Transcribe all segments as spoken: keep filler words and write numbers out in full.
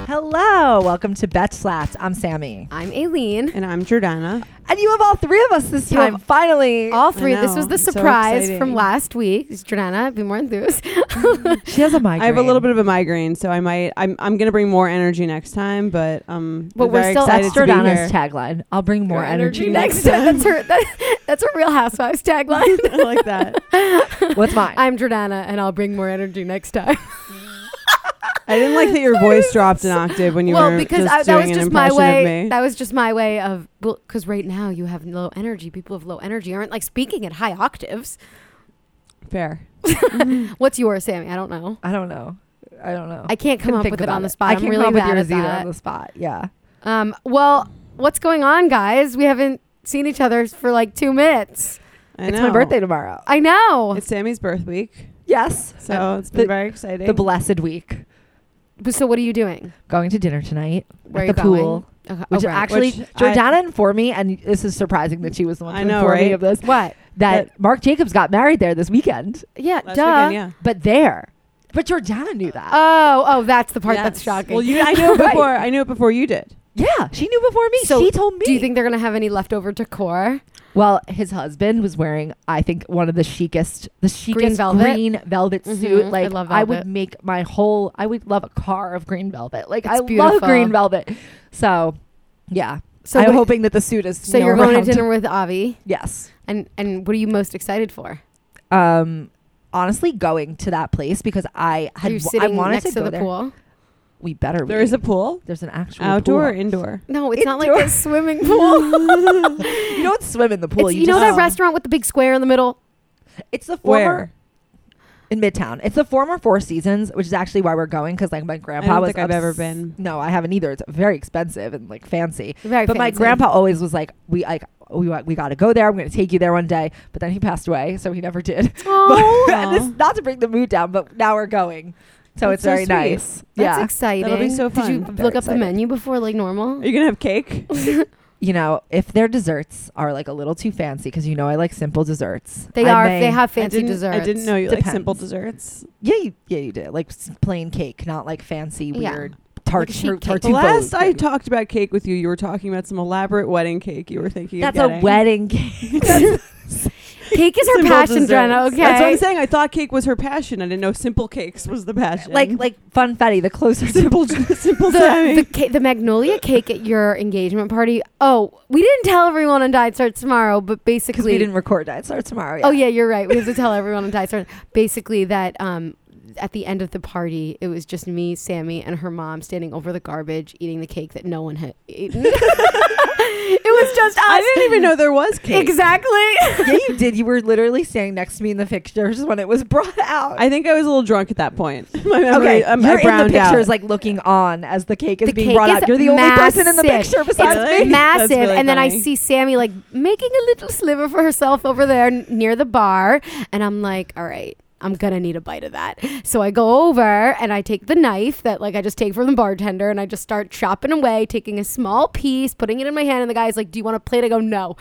Hello, welcome to Bet Slapped. I'm Sammy. I'm Aileen. And I'm Jordana. And you have all three of us this You time, have finally. All three. This know, was the it's so surprise exciting. from last week. It's Jordana, be more enthused. She has a migraine. I have a little bit of a migraine, so I might. I'm. I'm gonna bring more energy next time, but um. But I'm we're very still- excited That's to be Jordana's here. tagline. I'll bring more More energy, energy next next time. That's her. That, that's her Real Housewives tagline. I like that. What's mine? I'm Jordana, and I'll bring more energy next time. I didn't like that your voice dropped an octave when you well, were because just I, that doing was an just my impression way. of me. That was just my way of well, because right now you have low energy. People with low energy aren't like speaking at high octaves. Fair. What's yours, Sammy? I don't know. I don't know. I don't know. I can't come Couldn't up think with it about on the it. spot. I I'm can't really come up with bad yours at either that. on the spot. Yeah. Um. Well, what's going on, guys? We haven't seen each other for like two minutes. I It's know. my birthday tomorrow. I know. It's Sammy's birth week, Yes. so Uh, it's been the, very exciting. the blessed week. So what are you doing? Going to dinner tonight Where at are the you pool. going? Okay. Which oh, right. actually, Which Jordana I- informed me, and this is surprising that she was the one to I know, inform me right? of this, What? that That- Marc Jacobs got married there this weekend. Yeah. Last duh. weekend, yeah. But there. But Jordana knew that. Oh, oh, that's the part Yes. that's shocking. Well, you, I knew it Right. before. I knew it before you did. Yeah, she knew before me. So, she told me. Do you think they're gonna have any leftover decor? Well, his husband was wearing, I think, one of the chicest, the chicest Green velvet? green velvet Mhm, suit. I Like, love I would velvet. make my whole, I would love a car of green velvet. Like, It's I love beautiful. green velvet. So, yeah. So I'm what- hoping that the suit is. So you know, you're going around. to dinner with Avi, Yes. and and what are you most excited for? Um, honestly, going to that place because I Are had, you I sitting wanted next to, to, go the there. pool? We better. There be. is a pool, There's an actual outdoor or pool. indoor. No, it's not like Indoor. a swimming pool. You don't swim in the pool. It's, you you know just, that Oh. restaurant with the big square in the middle? It's the former. Where? In Midtown. It's the former Four Seasons, which is actually why we're going because like my grandpa I don't was. think I've ever obs- been. No, I haven't either. It's very expensive and like fancy. Very but my fancy. grandpa always was like, we like we wa- we got to go there. I'm going to take you there one day. But then he passed away, so he never did. Oh, But, and this, not to bring the mood down, but now we're going, so That's it's so very sweet. nice. that's yeah, exciting. That'll be so Did you fun. Very look up the excited. menu before, like normal? Are you gonna have cake? you know, if their desserts are like a little too fancy, because you know I like simple desserts. They I are. may- They have I fancy didn't, desserts. I didn't know you like Depends. simple desserts. Yeah, you, yeah, you did like s- plain cake, not like fancy Yeah. weird tart. Like a sheet tart- cake. The tartufo last I cake. talked about cake with you, you were talking about some elaborate wedding cake you were thinking That's of a getting. wedding cake. That's- Cake is her Simple passion, desserts. Jenna. Okay. That's what I'm saying. I thought cake was her passion. I didn't know simple cakes was the passion. like like funfetti, the closer to simple, simple the, Sammy. the, ca- the magnolia cake at your engagement party. Oh, we didn't tell everyone on Diet Starts Tomorrow, but because basically, we didn't record Diet Starts tomorrow. Yeah. oh yeah, you're right. We have to tell everyone on Diet Starts. Basically, that um, at the end of the party, it was just me, Sammy, and her mom standing over the garbage, eating the cake that no one had eaten. It was just us. I didn't even know there was cake. Exactly. yeah, you did. You were literally standing next to me in the pictures when it was brought out. I think I was a little drunk at that point. My memory, okay, um, you're I in browned the pictures, out. like looking on as the cake is The being cake brought is out. You're the only person in the massive. picture besides Really? me. Massive. That's really and then I funny. see Sammy like making a little sliver for herself over there n- near the bar. And I'm like, all right, I'm going to need a bite of that. So I go over and I take the knife that like I just take from the bartender and I just start chopping away, taking a small piece, putting it in my hand. And the guy's like, do you want a plate? I go, no.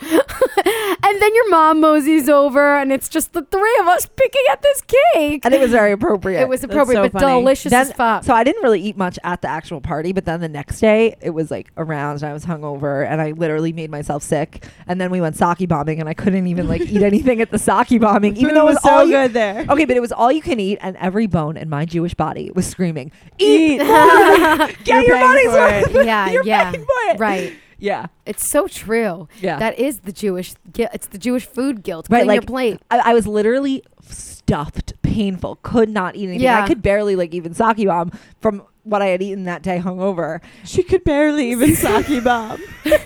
And then your mom moseys over and it's just the three of us picking at this cake. And it was very appropriate. It was That's appropriate, so but funny. delicious Then- as fuck. So I didn't really eat much at the actual party, but then the next day it was like around and I was hungover and I literally made myself sick. And then we went sake bombing and I couldn't even like eat anything at the sake bombing, even Food though it was so all you- good there. Okay, but it was all you can eat, and every bone in my Jewish body was screaming, "Eat! Eat. Get You're your paying money's for worth! it. Yeah, You're yeah. paying for it!" Right. Yeah, It's so true. yeah. That is the Jewish gui- it's the Jewish food guilt. Right, Clean like, your plate. I, I was literally stuffed, painful, could not eat anything. Yeah. I could barely like even sake bomb from what I had eaten that day hungover. She could barely even sake bomb.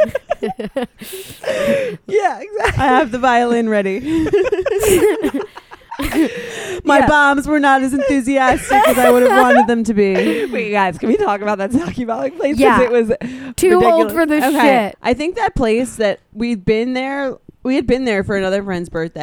Yeah, exactly. I have the violin ready. My Yeah. bombs were not as enthusiastic as I would have wanted them to be. Wait, guys, can we talk about that sake bombing place? 'Cause Yeah. it was Too old ridiculous. for this Okay. shit. I think that place that we'd been there, we had been there for another friend's birthday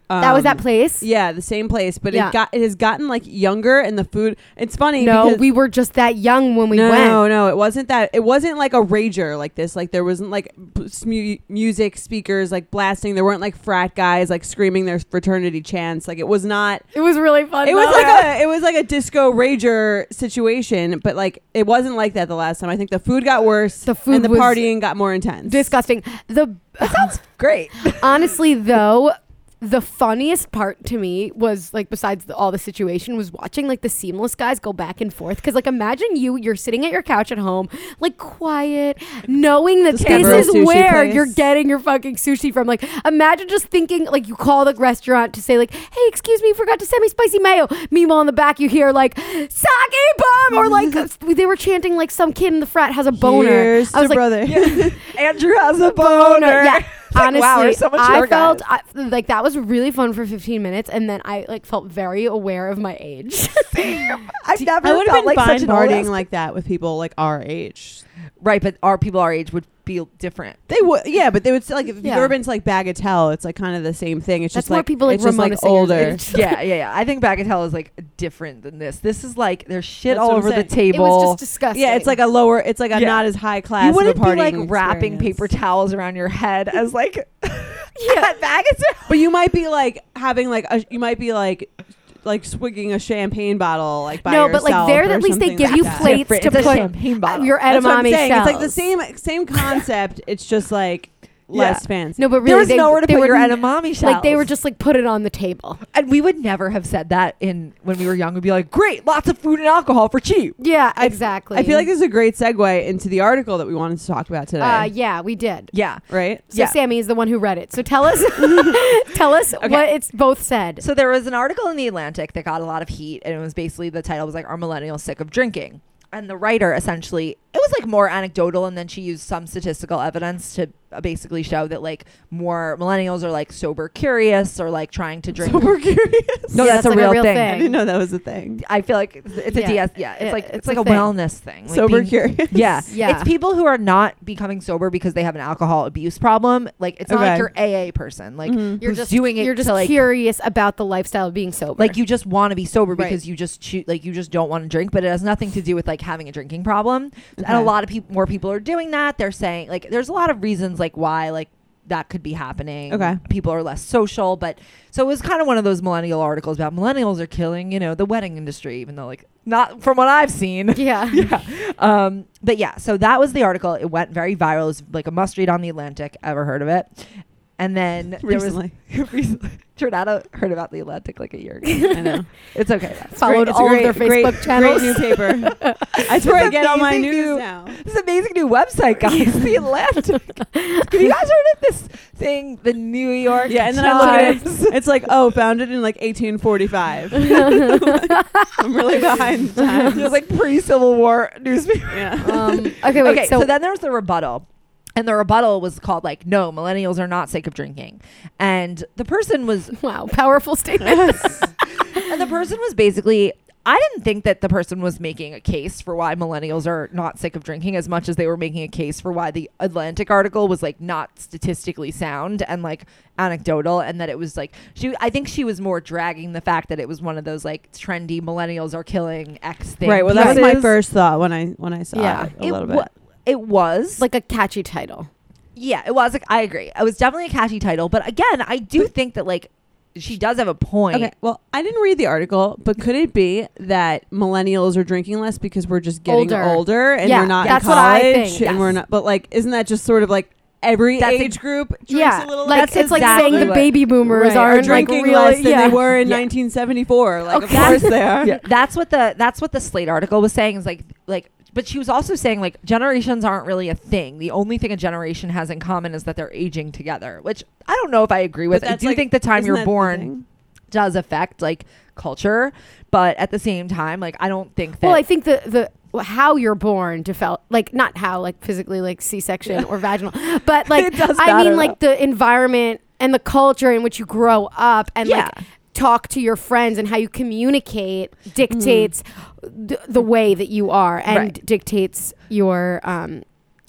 Um, That was that place? Yeah, the same place, but Yeah. it got it has gotten like younger, and the food. It's funny. No, because we were just that young when we no, went. No, no, it wasn't that. It wasn't like a rager like this. Like there wasn't like b- mu- music speakers like blasting. There weren't like frat guys like screaming their fraternity chants. Like it was not. It was really fun. It was though. like a it was like a disco rager situation, but like it wasn't like that the last time. I think the food got worse. The food and the was partying got more intense. disgusting. The Sounds great. honestly though, the funniest part to me was like besides the, all the situation was watching like the Seamless guys go back and forth because like imagine you you're sitting at your couch at home like quiet knowing that Just this never a is sushi where place. you're getting your fucking sushi from. Like imagine just thinking like you call the restaurant to say like, hey, excuse me, forgot to send me spicy mayo. Meanwhile in the back you hear like sake bomb or like they were chanting like some kid in the frat has a boner. Here's I was to like, brother. Andrew has a boner. yeah. Honestly, wow, we're so much I younger, felt guys. I, like that was really fun for fifteen minutes, and then I like felt very aware of my age. I've never I would have felt been like fine such an old partying ass- like that with people like our age. right, but our people our age would feel different. They would, yeah, but they would still like if Yeah. you've ever been to like Bagatelle, it's like kind of the same thing. It's That's just more like people like it's just Ramona like Singer's older. age. yeah, yeah, yeah. I think Bagatelle is like different than this. This is like there's shit That's all what I'm over the saying. table. It was just disgusting. Yeah, it's like a lower. It's like a Yeah. not as high class. you of a wouldn't be like partying wrapping experience. paper towels around your head as like Yeah. at Bagatelle. But you might be like having like a, you might be like like swigging a champagne bottle like by no, but like yourself there or at least they something give like you that. plates Different. to It's a put champagne bottle. your That's what I'm edamame saying. shells. It's like the same same concept. It's just like less Yeah. fancy. No, but really, There was they, nowhere to they put were your n- edamame shells. like they were just like put it on the table. and we would never have said that in when we were young. We'd be like, great, lots of food and alcohol for cheap. Yeah, I- exactly. I feel like this is a great segue into the article that we wanted to talk about today. Uh, yeah, we did. Yeah. right? So Yeah. Sammy is the one who read it. So tell us, tell us what it's both said. So there was an article in the Atlantic that got a lot of heat, and it was basically the title was like, "Are millennials sick of drinking?" And the writer essentially, it was like more anecdotal, and then she used some statistical evidence to uh, basically show that like more millennials are like sober curious or like trying to drink. Sober curious. No, Yeah, that's, that's a, like a real real thing. thing. I didn't know that was a thing. I feel like it's, it's a Yeah. D S. Yeah, it's It- like it's, it's like a a, thing. wellness thing. Like Sober being- curious. Yeah. Yeah. It's people who are not becoming sober because they have an alcohol abuse problem. Like it's not Okay. like you're A A person. Like Mhm. You're who's just doing it You're just to like curious about the lifestyle of being sober. like you just want to be sober Right. because you just choo- like you just don't want to drink, but it has nothing to do with like having a drinking problem. And a Okay. lot of people, more people are doing that. They're saying like there's a lot of reasons like why like that could be happening. Okay. People are less social, but so it was kind of one of those millennial articles about millennials are killing, you know, the wedding industry, even though like not from what I've seen. yeah. yeah. Um, but yeah, so that was the article. It went very viral. It was like a must read on the Atlantic. Ever heard of it? And then there Recently. was recently. Jornada heard about the Atlantic like a year ago. I know. It's okay. Though. Followed It's a all great- of their great- Facebook channels. Great new paper. That's where I get all my amazing news new- now. This is an amazing new website, guys. The Atlantic. Have you guys heard of this thing, the New York Yeah, and then I look at it. Times? It's like, oh, founded in like eighteen forty-five. I'm really behind the times. It's like pre-Civil War newspaper. Yeah. Um, okay, wait. okay, so, so, then there was the rebuttal. And the rebuttal was called like, no, millennials are not sick of drinking. And the person was, wow, powerful statement. and the person was basically, I didn't think that the person was making a case for why millennials are not sick of drinking as much as they were making a case for why the Atlantic article was like not statistically sound and like anecdotal, and that it was like she I think she was more dragging the fact that it was one of those like trendy millennials are killing X thing. Right. Well, that was my pieces. first thought when I when I saw Yeah. it a It little wa- bit. It was like a catchy title. yeah, it was like I agree. It was definitely a catchy title, but again, I do think that like she does have a point. Okay. Well, I didn't read the article, but could it be that millennials are drinking less because we're just getting Older. older, and Yeah, we're not that's in what college I think, and we're yes. not? But like, isn't that just sort of like every That's age ex- group drinks Yeah, a little like less? That's it's like exactly saying the what- baby boomers Right, are aren't like drinking really, less than yeah. they were in Yeah. nineteen seventy-four. Like, of Okay. course they are. Yeah, that's what the that's what the Slate article was saying is like like but she was also saying like generations aren't really a thing. The only thing a generation has in common is that they're aging together, which I don't know if I agree with. But I that's do like- think the time isn't you're that the born thing? does affect like culture, but at the same time, like I don't think that Well, I think the the how you're born develop like not how like physically like C-section or vaginal, but like It does I matter, mean like the environment and the culture in which you grow up and yeah. like talk to your friends and how you communicate dictates th- the way that you are and Right. dictates your um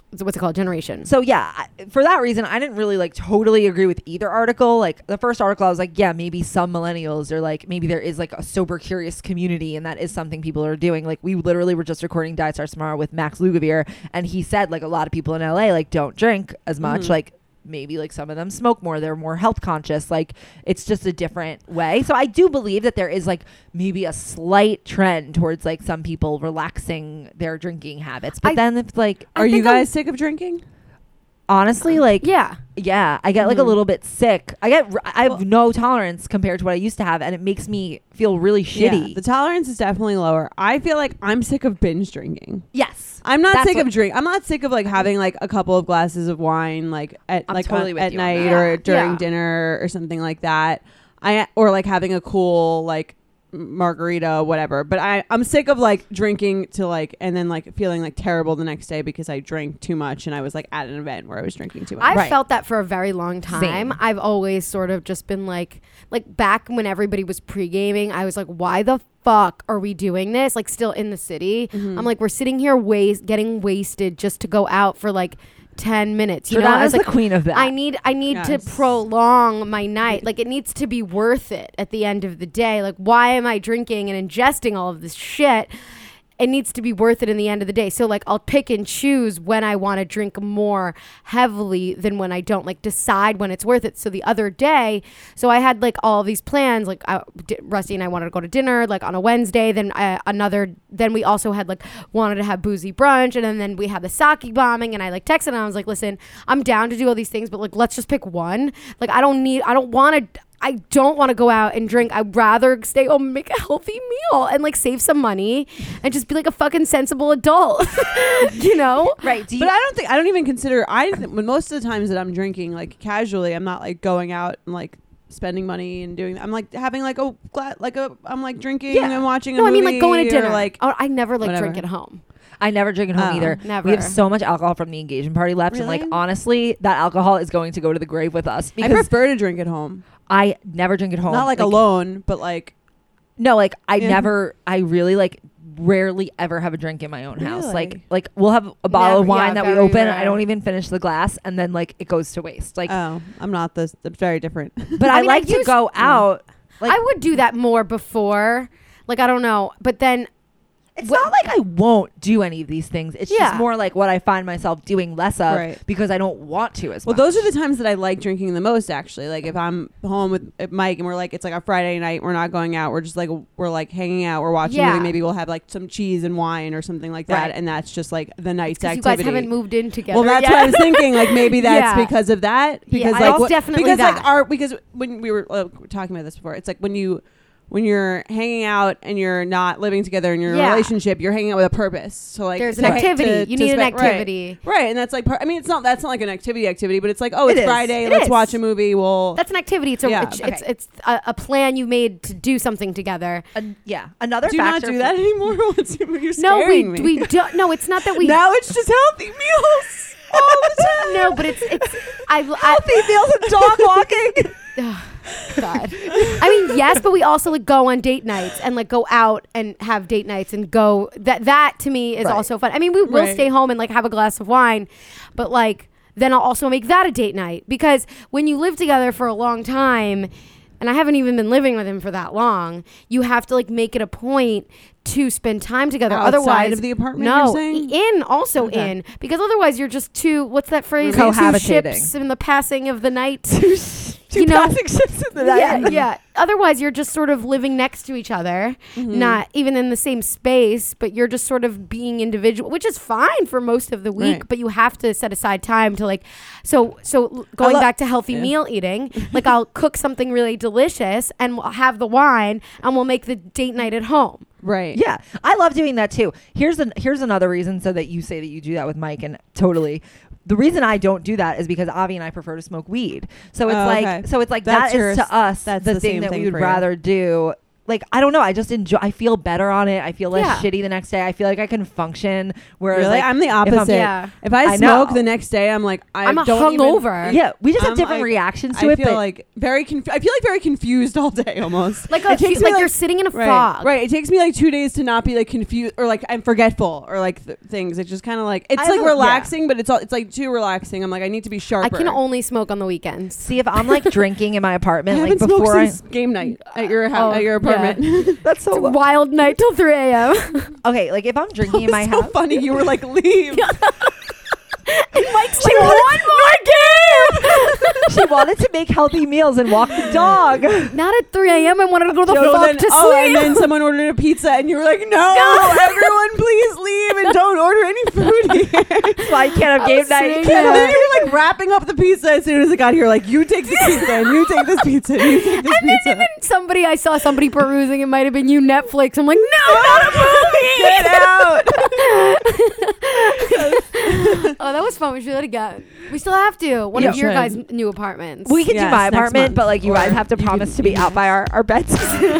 what's it called? Generation. So yeah, I- for that reason, I didn't really like totally agree with either article. Like the first article, I was like, yeah, maybe some millennials or like maybe there is like a sober curious community, and that is something people are doing. Like we literally were just recording Diet Stars Tomorrow with Max Lugavere, and he said like a lot of people in L A like don't drink as much. Mhm. Like maybe like some of them smoke more, they're more health conscious, like it's just a different way. So I do believe that there is like maybe a slight trend towards like some people relaxing their drinking habits, but I- then it's like Are you think I'm- guys sick of drinking? honestly like Yeah. yeah, I get like a Mhm. little bit sick. I get r- I have Well- no tolerance compared to what I used to have, and it makes me feel really shitty. Yeah, the tolerance is definitely lower. I feel like I'm sick of binge drinking. yes. I'm not That's sick what- of drink. I'm not sick of like having like a couple of glasses of wine like at I'm like totally on- with at you on night that. or during Yeah. dinner or something like that. I or like having a cool like margarita, whatever. But I I'm sick of like drinking to like and then like feeling like terrible the next day because I drank too much and I was like at an event where I was drinking too much. I've Right. felt that for a very long time. Same. I've always sort of just been like, like back when everybody was pre-gaming, I was like, why the fuck are we doing this? Like still in the city. Mhm. I'm like, we're sitting here waste, getting wasted just to go out for like ten minutes. You know, I Jordana's was the like, queen of that. I need I need Yes. to prolong my night. Like it needs to be worth it at the end of the day. Like why am I drinking and ingesting all of this shit? It needs to be worth it in the end of the day. So like I'll pick and choose when I want to drink more heavily than when I don't. Like decide when it's worth it. So the other day, so I had like all these plans. Like I, D- Rusty and I wanted to go to dinner like on a Wednesday. Then uh, another. Then we also had like wanted to have boozy brunch, and then, then we had the sake bombing. And I like texted and I was like, listen, I'm down to do all these things, but like let's just pick one. Like I don't need. I don't want to. I don't want to go out and drink. I'd rather stay home and make a healthy meal and like save some money and just be like a fucking sensible adult, you know? right. Do you, But I don't think I don't even consider I th- when most of the times that I'm drinking like casually, I'm not like going out and like spending money and doing. I'm like having like a gla- like a I'm like drinking Yeah. and watching. No, a I mean movie like going to or, dinner. Like oh, I never like whatever. drink at home. I never drink at home Oh, either. never. We have so much alcohol from the engagement party left, and like Really? honestly, that alcohol is going to go to the grave with us I because prefer to drink at home, I never drink at home. not like, alone, but like No, like I Yeah. never. I really like rarely ever have a drink in my own house. Like Really? like we'll have a bottle of Never- wine yeah, that we very open. rare. I don't even finish the glass, and then like it goes to waste. Like, oh, I'm not this. It's very different. but I I, mean, like I to used- go out. Like I would do that more before. Like I don't know, but then it's Wh- not like I won't do any of these things. It's Yeah. just more like what I find myself doing less of Right. because I don't want to as Well, much. those are the times that I like drinking the most, actually. Like if I'm home with uh, Mike and we're like, it's like a Friday night, we're not going out, we're just like, we're like hanging out, we're watching Yeah. a movie, maybe we'll have like some cheese and wine or something like that, Right. and that's just like the night's 'cause you activity. guys haven't moved in together. well, that's yet. what I was thinking. Like maybe that's Yeah. because of that. Because Yeah, like it's what- definitely because that. like our because when we were uh, talking about this before, it's like when you when you're hanging out and you're not living together in your Yeah. relationship, you're hanging out with a purpose. So like There's to- an activity. to- you to need an spend- right. activity. Right, and that's like, part, I mean, it's not that's not like an activity activity, but it's like, oh, It it's is. Friday, It let's is. watch a movie. We'll That's an activity. It's a Yeah. it's, it's Okay. it's a, a plan you made to do something together. An- yeah, another do you not factor. do for- that anymore. What's- You're No, we scaring me. we don't. No, it's not that we. now it's just healthy meals all the time. No, but it's it's. I, I Healthy meals and dog walking. Ugh, God. I mean, yes, but we also like go on date nights and like go out and have date nights and go. That that to me is Right. also fun. I mean, we will Right. stay home and like have a glass of wine, but like then I'll also make that a date night because when you live together for a long time. And I haven't even been living with him for that long. You have to like make it a point to spend time together. Outside otherwise, of the apartment, no, you're saying? in also Okay. in because otherwise you're just two. What's that phrase? Two Cohabitating. ships in the passing of the night. Two You know- plastic ships in the night. Yeah, yeah. Otherwise, you're just sort of living next to each other, Mhm. not even in the same space, but you're just sort of being individual, which is fine for most of the week. Right. But you have to set aside time to like. So, so l- going lo- back to healthy Yeah. meal eating, like I'll cook something really delicious and we'll have the wine and we'll make the date night at home. right. Yeah, I love doing that too. Here's an here's another reason so that you say that you do that with Mike, and totally. The reason I don't do that is because Avi and I prefer to smoke weed. So it's Oh, like okay. so it's like That's that yours. is to us That's the, the thing same that thing we would for you. rather do like I don't know. I just enjoy. I feel better on it. I feel less Yeah. shitty the next day. I feel like I can function. Whereas Really? like, I'm the if I'm- opposite. Yeah. If I I smoke know. the next day, I'm like, I I'm a don't even- hungover. yeah, we just have I'm different like- reactions to I it. feel But like very conf- I feel like very confused all day almost. Like, a, it takes like, me you're sitting in a right, fog. Right. It takes me like two days to not be like confused or like I'm forgetful or like th- things. It's just kind of like it's I like don't- yeah. relaxing, but it's all it's like too relaxing. I'm like I need to be sharper. I can only smoke on the weekends. see if I'm like drinking in my I apartment, like haven't smoked before I. since game night at your house, Oh, at your apartment. That's so It's a wild night till three a.m. okay. Like if I'm drinking in my so house. funny. You were like leave. Mike's like, one more game. She wanted to make healthy meals and walk the dog. Not at three a.m. I wanted to go the So fuck then, to oh, and sleep. then someone ordered a pizza, and you were like, "No, everyone, please leave and don't order any food here." That's why I can't have I game was night. saying And Yeah. then you were like wrapping up the pizza as soon as it got here. Like, you take this pizza, and you take this pizza, and you take this And then pizza. even somebody, I saw somebody perusing, it might have been you, Netflix. I'm like, no, not a movie. Get out! Oh, that was fun. We should do that again. We still have to. One Yeah. of your Should. guys' new apartments. We can Yes, do my next apartment, month. but like you Or guys have to you promise can- to be you out can- by our, our beds.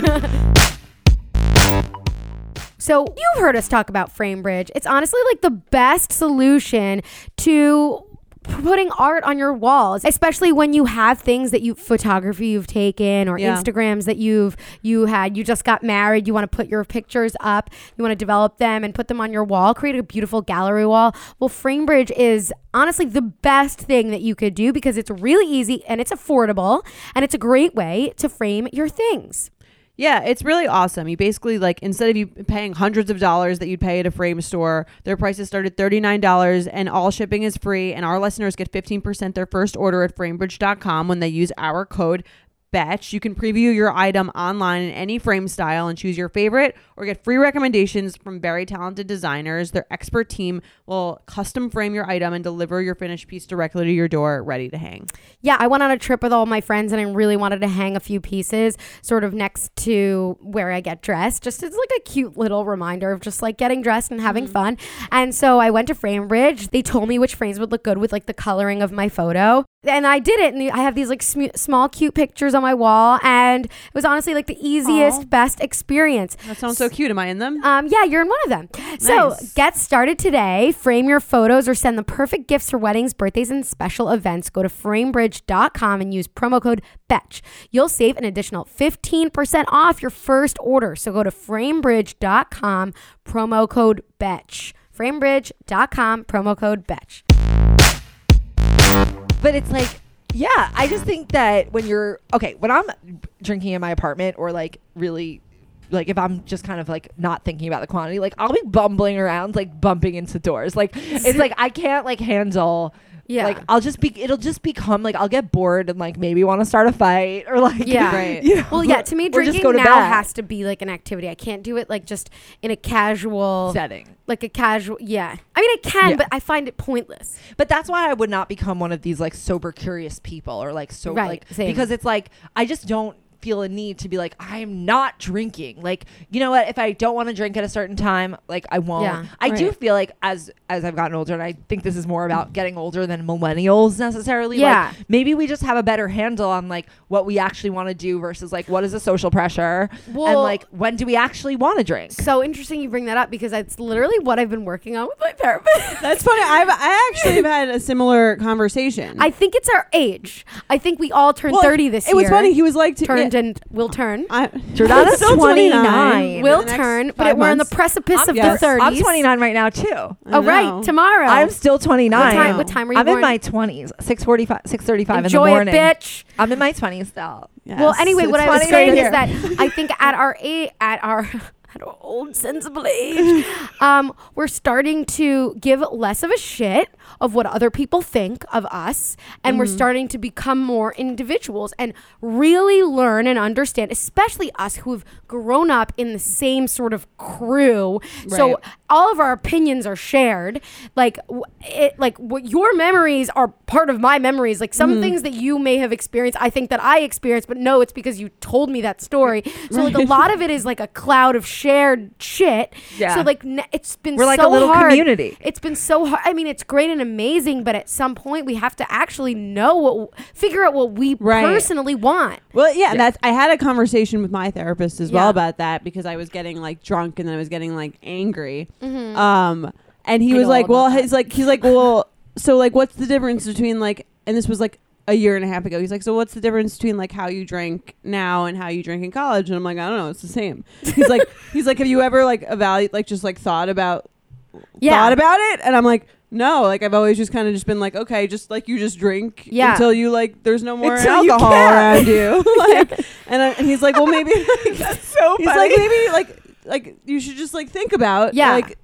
So you've heard us talk about FrameBridge. It's honestly like the best solution to putting art on your walls, especially when you have things that you photography you've taken or Yeah. Instagrams that you've you had you just got married, you want to put your pictures up, you want to develop them and put them on your wall, create a beautiful gallery wall. Well, FrameBridge is honestly the best thing that you could do because it's really easy and it's affordable and it's a great way to frame your things. Yeah, it's really awesome. You basically like instead of you paying hundreds of dollars that you'd pay at a frame store, their prices start at thirty-nine dollars and all shipping is free. And our listeners get fifteen percent their first order at framebridge dot com when they use our code BETCH. You can preview your item online in any frame style and choose your favorite or get free recommendations from very talented designers. Their expert team will custom frame your item and deliver your finished piece directly to your door ready to hang. Yeah, I went on a trip with all my friends and I really wanted to hang a few pieces sort of next to where I get dressed. Just as like a cute little reminder of just like getting dressed and having Mm-hmm. fun. And so I went to FrameBridge. They told me which frames would look good with like the coloring of my photo. And I did it. And I have these like sm- small cute pictures on my wall. And it was honestly like the easiest, Aw. best experience. That sounds so cute. Am I in them? Um, yeah, you're in one of them. So Nice. get started today. Frame your photos or send the perfect gifts for weddings, birthdays, and special events. Go to framebridge dot com and use promo code BETCH. You'll save an additional fifteen percent off your first order. So go to framebridge dot com, promo code BETCH. framebridge dot com, promo code BETCH. But it's like, yeah, I just think that when you're okay, when I'm drinking in my apartment or like really like if I'm just kind of like not thinking about the quantity, like I'll be bumbling around, like bumping into doors. Like it's like I can't like handle Yeah. like I'll just be it'll just become like I'll get bored and like maybe want to start a fight or like Yeah. Right. you know, Well, yeah, to me, or just drinking go to now bed. has to be like an activity. I can't do it like just in a casual setting. like a casual yeah I mean I can Yeah. but I find it pointless. But that's why I would not become one of these like sober curious people or like so Right, like same. because it's like I just don't feel a need to be like I'm not drinking. Like, you know what, if I don't want to drink at a certain time, like I won't. Yeah, I do right. feel like as as I've gotten older, and I think this is more about getting older than millennials necessarily. Yeah. Like maybe we just have a better handle on like what we actually want to do versus like what is the social pressure and Well- like when do we actually want to drink. So interesting you bring that up because that's literally what I've been working on with my therapist. That's funny. I've I actually have had a similar conversation. I think it's our age. I think we all turned Well, thirty this it year. was funny. He was like, to, turned yeah, and will turn. I, Jordana's I'm still twenty-nine. Will The next turn, but five we're on the months. precipice I'm, of yes. the thirties. I'm twenty-nine right now too. I Oh, right. know. Tomorrow. I'm still twenty-nine. What time, know. what time were you I'm born? in my twenties, six forty-five, six thirty-five in the Enjoy it, morning. bitch. I'm in my twenties still. Yes, Well, anyway, it's what I was funny saying to is hear. that I think at our age, at our at our old sensible age, um, we're starting to give less of a shit of what other people think of us, and Mm-hmm. we're starting to become more individuals and really learn and understand, especially us who have grown up in the same sort of crew. So Right. all of our opinions are shared. Like w- it, like what your memories are part of my memories. Like some things that you may have experienced, I think that I experienced, but no, it's because you told me that story. So like a lot of it is like a cloud of shared shit. Yeah. So like ne- it's been We're like so a little hard. community. It's been so hard. I mean, it's great in and amazing, but at some point we have to actually know what, figure out what we Right. personally want. Well, yeah, that's. I had a conversation with my therapist as well Yeah. about that because I was getting like drunk and then I was getting like angry. Mm-hmm. Um, and he I was know like, all "Well, about he's like, he's like, well, so like, what's the difference between like?" And this was like a year and a half ago. He's like, "So what's the difference between like how you drink now and how you drink in college?" And I'm like, "I don't know, it's the same." He's like, he's like, "Have you ever like evaluate like just like thought about Yeah. thought about it?" And I'm like, "No, like I've always just kind of just been like, okay, just like you just drink Yeah. until you like there's no more Until you alcohol can't. around you." Like, and, I, and he's like, "Well, maybe like, That's so he's like maybe like like you should just like think about Yeah. like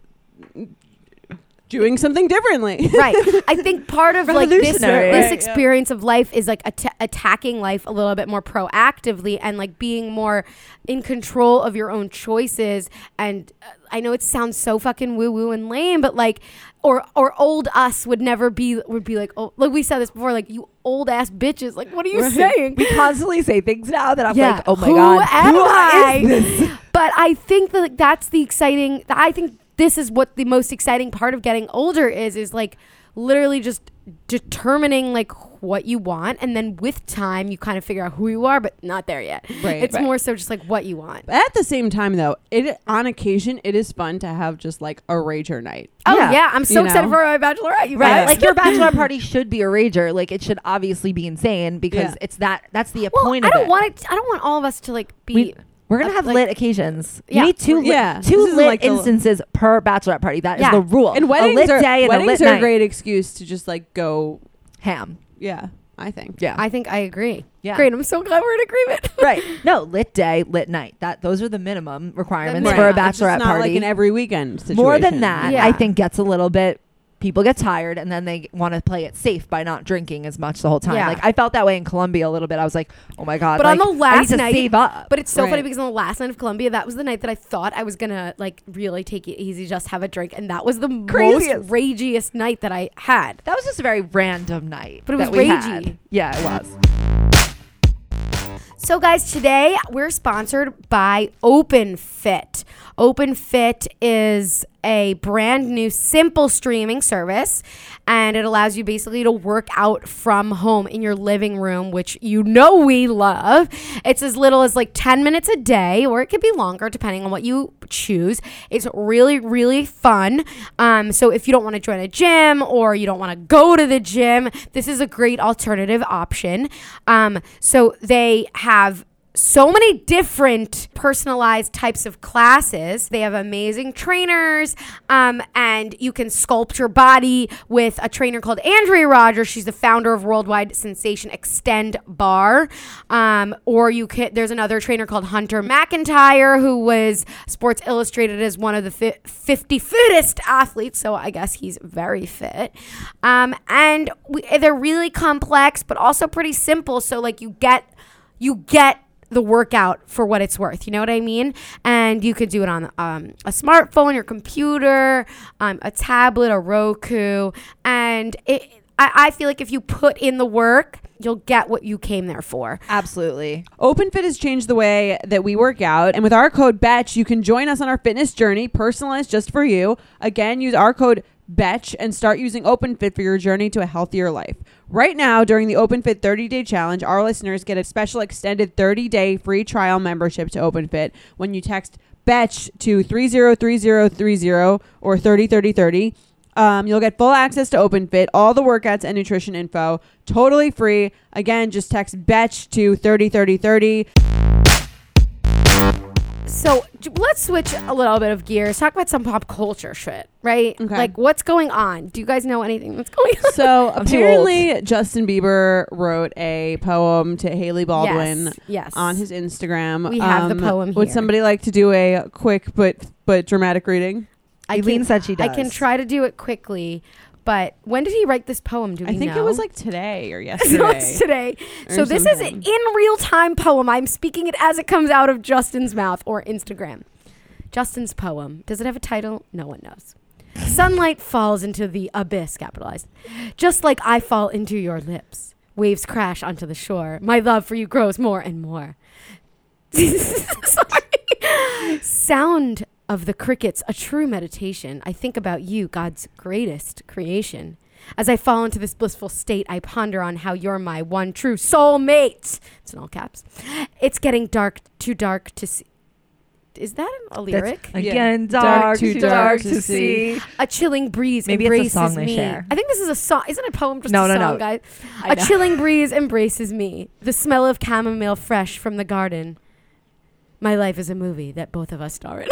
doing something differently." Right. I think part of like this Revolutionary. this Right, yeah. experience of life is like at- attacking life a little bit more proactively and like being more in control of your own choices. And uh, I know it sounds so fucking woo woo and lame, but like, or or old us would never be would be like, oh, like we said this before, like you old ass bitches. Like, what are you Right. saying? We constantly say things now that I'm Yeah. like, oh my Who god, am who I? is this? But I think that like, that's the exciting. I think this is what the most exciting part of getting older is. Is like literally just determining like what you want, and then with time you kind of figure out who you are, but not there yet. Right, It's right. more so just like what you want. But at the same time, though, it on occasion it is fun to have just like a rager night. Oh Yeah. yeah, I'm so You excited know? for my bachelorette. You Right, guys. like your bachelor party should be a rager. Like it should obviously be insane because Yeah. it's that. That's the well, point I of don't it. want it. I don't want all of us to like be. We- We're gonna Uh, have like- lit occasions. Yeah. You need two, lit, Yeah. two This is lit like the- instances per bachelorette party. That is Yeah. the rule. And a weddings lit are day and a weddings lit are night. a great excuse to just like go. Ham. Yeah, I think. Yeah. I think I agree. Yeah. Great. I'm so glad we're in agreement. Right. No, lit day, lit night. That those are the minimum requirements Right. for a It's just bachelorette not party. like an every weekend situation. More than that, Yeah. I think gets a little bit. People get tired and then they want to play it safe by not drinking as much the whole time. Yeah. Like I felt that way in Columbia a little bit. I was like, oh my god. But on like, the I need last to night- save up. But it's so funny Right. because on the last night of Columbia, that was the night that I thought I was gonna like really take it easy, just have a drink, and that was the Craziest. most ragiest night that I had. that was just a very random night. But it was that we ragey. had. Yeah, it was. So, guys, today we're sponsored by OpenFit. OpenFit is a brand new simple streaming service, and it allows you basically to work out from home in your living room, which you know we love. It's as little as like ten minutes a day, or it could be longer depending on what you choose. It's really, really fun. Um, so if you don't want to join a gym or you don't want to go to the gym, this is a great alternative option. Um, so they have so many different personalized types of classes. They have amazing trainers, um, and you can sculpt your body with a trainer called Andrea Rogers. She's the founder of worldwide sensation Extend Bar. Um, or you can. There's another trainer called Hunter McIntyre, who was Sports Illustrated as one of the fi- fifty fittest athletes. So I guess he's very fit. Um, and we, they're really complex, but also pretty simple. So like you get, you get. the workout for what it's worth, you know what I mean? And you could do it on um, a smartphone, your computer, um, a tablet, a Roku, and it, I, I feel like if you put in the work, you'll get what you came there for. Absolutely. OpenFit has changed the way that we work out, and with our code BETCH, you can join us on our fitness journey, personalized just for you. Again, use our code BETCH and start using OpenFit for your journey to a healthier life. Right now, during the OpenFit thirty-day challenge, our listeners get a special extended thirty-day free trial membership to OpenFit when you text BETCH to three zero three zero three zero or thirty thirty thirty. Um, you'll get full access to OpenFit, all the workouts and nutrition info, totally free. Again, just text BETCH to thirty thirty thirty. So j- let's switch a little bit of gears. Talk about some pop culture shit, right? Okay. Like what's going on? Do you guys know anything that's going on? So I'm too apparently Justin Bieber wrote a poem to Haley Baldwin Yes, yes. on his Instagram. Um, We have the poem Would here. somebody like to do a quick but but dramatic reading? I Eileen can, said she does. I can try to do it quickly, but when did he write this poem? Do we I think know? it was like today or So yesterday. it's today. or So this is something. an in real time poem. I'm speaking it as it comes out of Justin's mouth or Instagram. Justin's poem. Does it have a title? No one knows. Sunlight falls into the abyss, capitalized. Just like I fall into your lips. Waves crash onto the shore. My love for you grows more and more. Sorry. Sound of the crickets, a true meditation. I think about you, God's greatest creation. As I fall into this blissful state, I ponder on how you're my one true soulmate. It's in all caps. It's getting dark, too dark to see. Is that a lyric? That's, again, yeah. dark, dark, too dark, dark to see. A chilling breeze Maybe embraces it's a song they me. share. I think this is a song. Isn't a poem just no, a no, song, no. guys? I a know. chilling breeze embraces me. The smell of chamomile fresh from the garden. My life is a movie that both of us star in.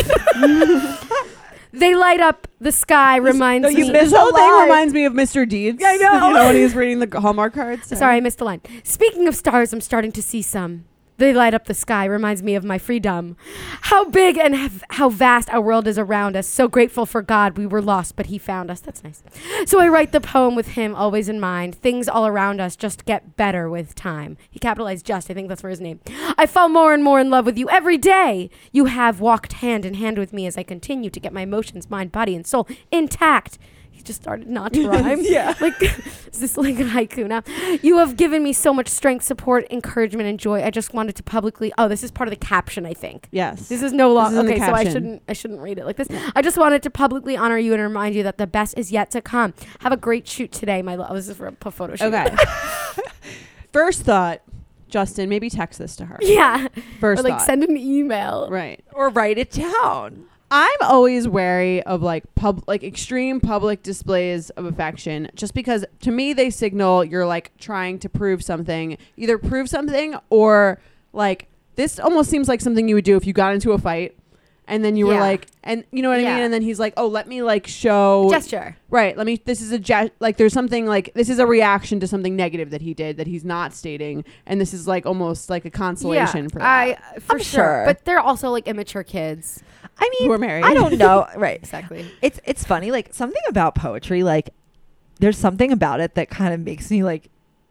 They light up the sky. Reminds no, me. you this whole thing reminds me of Mister Deeds. Yeah, I know. You know when he was reading the Hallmark cards. Sorry. Sorry, I missed the line. Speaking of stars, I'm starting to see some. They light up the sky. Reminds me of my freedom. How big and have, how vast our world is around us. So grateful for God. We were lost, but he found us. That's nice. So I write the poem with him always in mind. Things all around us just get better with time. He capitalized just. I think that's for his name. I fall more and more in love with you every day. You have walked hand in hand with me as I continue to get my emotions, mind, body, and soul intact. He just started not to rhyme. Yeah. Like, is this like a haiku now? You have given me so much strength, support, encouragement, and joy. I just wanted to publicly. Oh, this is part of the caption, I think. Yes. This is no longer. Okay, so I shouldn't. I shouldn't read it like this. I just wanted to publicly honor you and remind you that the best is yet to come. Have a great shoot today, my love. This is for a photo shoot. Okay. First thought, Justin, maybe text this to her. Yeah. First or like thought. send an email. Right. Or write it down. I'm always wary of like pub like extreme public displays of affection just because to me they signal you're like trying to prove something, either prove something or like this almost seems like something you would do if you got into a fight and then you Yeah. were like, and you know what Yeah. I mean? And then he's like, oh, let me like show Gesture. Right. Let me, this is a, ge- like there's something like, this is a reaction to something negative that he did that he's not stating. And this is like almost like a consolation Yeah, for that. I for I'm sure. sure. But they're also like immature kids. I mean, Who are married. I don't know. Right. Exactly. It's it's funny. Like something about poetry, like there's something about it that kind of makes me like